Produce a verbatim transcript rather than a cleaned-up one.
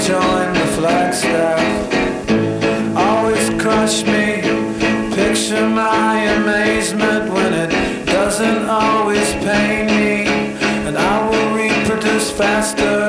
join the Flagstaff. Always crush me, picture my amazement when it doesn't always pain me. And I will reproduce faster